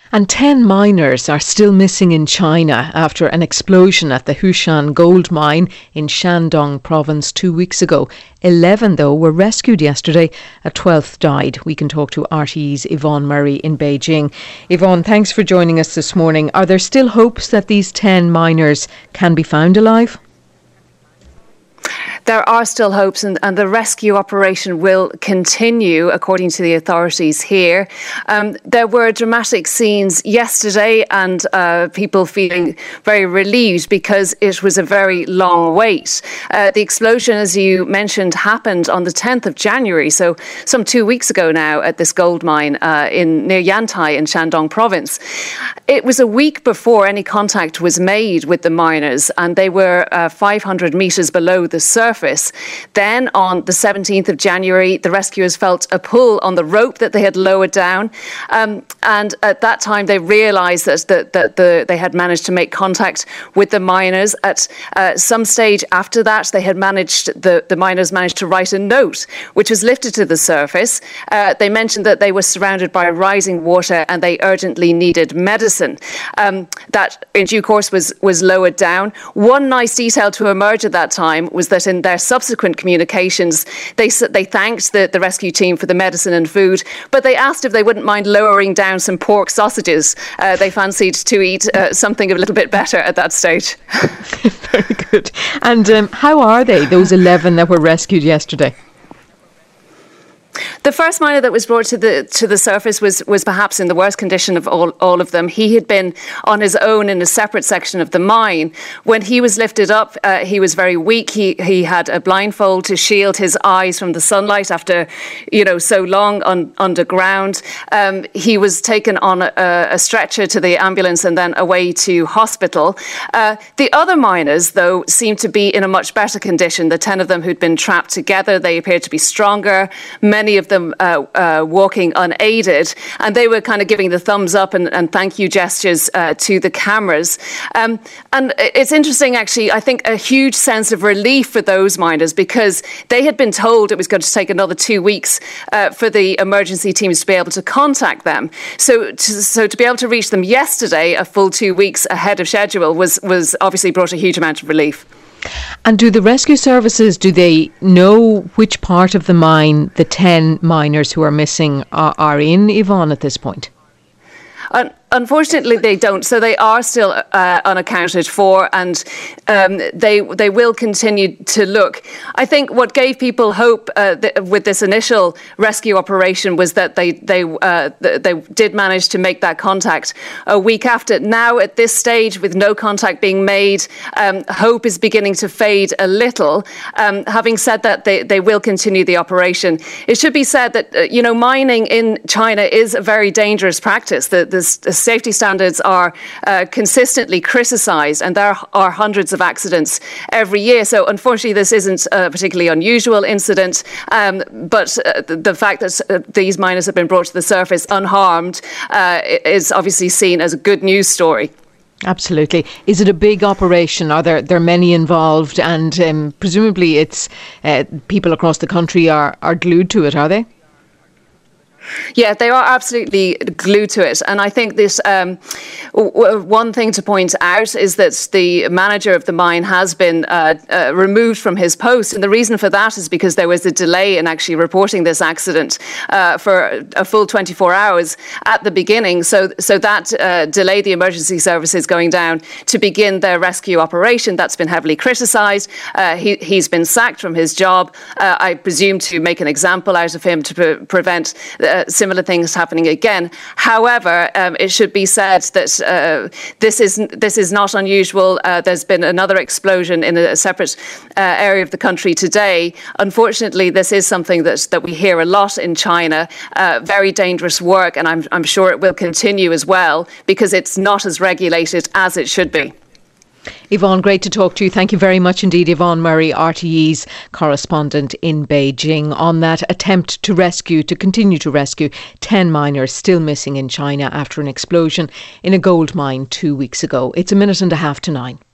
And 10 miners are still missing in China after an explosion at the Hushan gold mine in Shandong province 2 weeks ago. 11, though, were rescued yesterday. A 12th died. We can talk to RTE's Yvonne Murray in Beijing. Yvonne, thanks for joining us this morning. Are there still hopes that these 10 miners can be found alive? There are still hopes, and the rescue operation will continue, according to the authorities here. There were dramatic scenes yesterday, and people feeling very relieved because it was a very long wait. The explosion, as you mentioned, happened on the 10th of January, so some 2 weeks ago now, at this gold mine near Yantai in Shandong province. It was a week before any contact was made with the miners, and they were 500 metres below the surface. Then on the 17th of January, the rescuers felt a pull on the rope that they had lowered down. And at that time, they realised that they had managed to make contact with the miners. At some stage after that, the miners managed to write a note, which was lifted to the surface. They mentioned that they were surrounded by rising water and they urgently needed medicine. That, in due course, was lowered down. One nice detail to emerge at that time was that in their subsequent communications, they thanked the rescue team for the medicine and food, but they asked if they wouldn't mind lowering down some pork sausages. They fancied to eat something a little bit better at that stage. Very good. And how are they, those 11 that were rescued yesterday? The first miner that was brought to the surface was perhaps in the worst condition of all of them. He had been on his own in a separate section of the mine. When he was lifted up, he was very weak. He had a blindfold to shield his eyes from the sunlight after, so long underground. He was taken on a stretcher to the ambulance and then away to hospital. The other miners, though, seemed to be in a much better condition. The 10 of them who'd been trapped together, they appeared to be stronger. Many of them walking unaided, and they were kind of giving the thumbs up and thank you gestures to the cameras. And it's interesting, actually, I think a huge sense of relief for those miners because they had been told it was going to take another 2 weeks for the emergency teams to be able to contact them. So to be able to reach them yesterday, a full 2 weeks ahead of schedule, was obviously brought a huge amount of relief. And do the rescue services, do they know which part of the mine the 10 miners who are missing are in, Yvonne, at this point? Unfortunately, they don't. So they are still unaccounted for, and they will continue to look. I think what gave people hope with this initial rescue operation was that they did manage to make that contact a week after. Now, at this stage, with no contact being made, hope is beginning to fade a little. Having said that, they will continue the operation. It should be said that mining in China is a very dangerous practice. The safety standards are consistently criticised, and there are hundreds of accidents every year. So unfortunately, this isn't a particularly unusual incident, but the fact that these miners have been brought to the surface unharmed is obviously seen as a good news story. Absolutely. Is it a big operation? Are there many involved? And presumably it's people across the country are glued to it, are they? Yeah, they are absolutely glued to it. And I think this one thing to point out is that the manager of the mine has been removed from his post. And the reason for that is because there was a delay in actually reporting this accident for a full 24 hours at the beginning. So that delayed the emergency services going down to begin their rescue operation. That's been heavily criticised. He's been sacked from his job, I presume to make an example out of him to prevent similar things happening again. However, it should be said that this is not unusual. There's been another explosion in a separate area of the country today. Unfortunately, this is something that we hear a lot in China. Very dangerous work, and I'm sure it will continue as well because it's not as regulated as it should be. Yvonne, great to talk to you. Thank you very much indeed. Yvonne Murray, RTE's correspondent in Beijing, on that attempt to continue to rescue 10 miners still missing in China after an explosion in a gold mine 2 weeks ago. It's 1.5 minutes to 9.